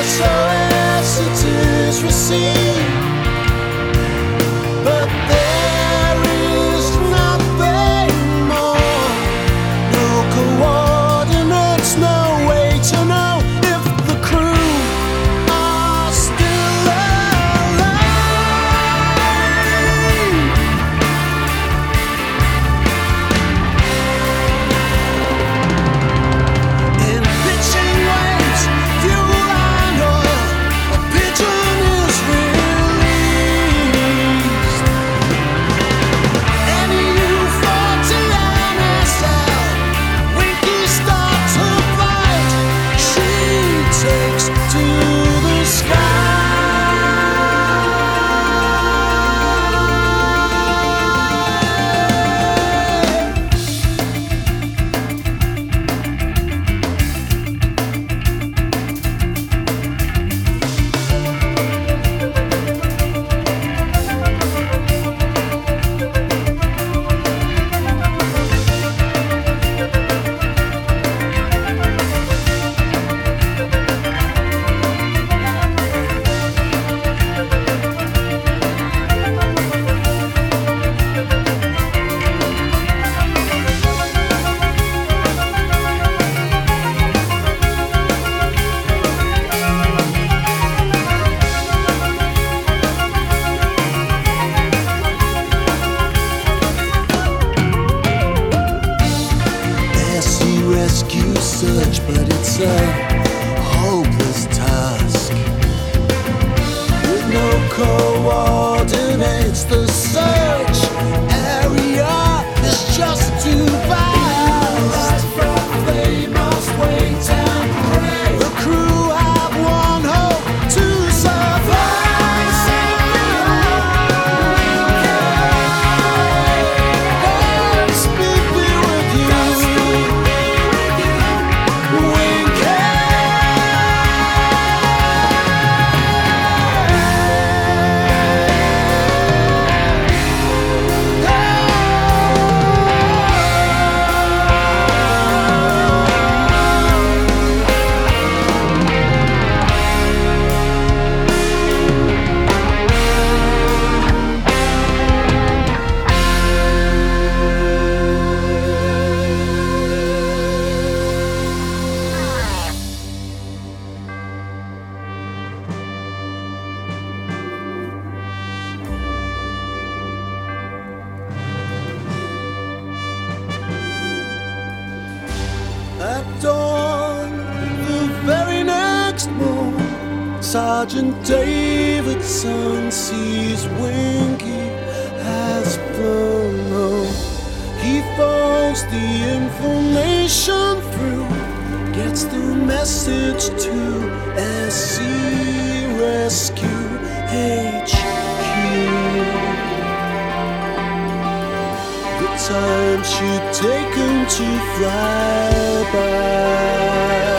SOS it is received, but there is nothing more. No coordinates, no way to know if the crew are still alive. In pitching waves, fuel and oil, a pigeon is released. NU-40 NSL, Winky start to flight. She takes to the sky. Rescue search, but it's a hopeless task. With no coordinates, the search area is just too vast. They must wait and pray. The crew have one hope to survive. God's be with you. At dawn, the very next morn, Sergeant Davidson sees Winky has flown home. He follows the information through, gets the message to SC Rescue HQ. The time she'd taken to fly by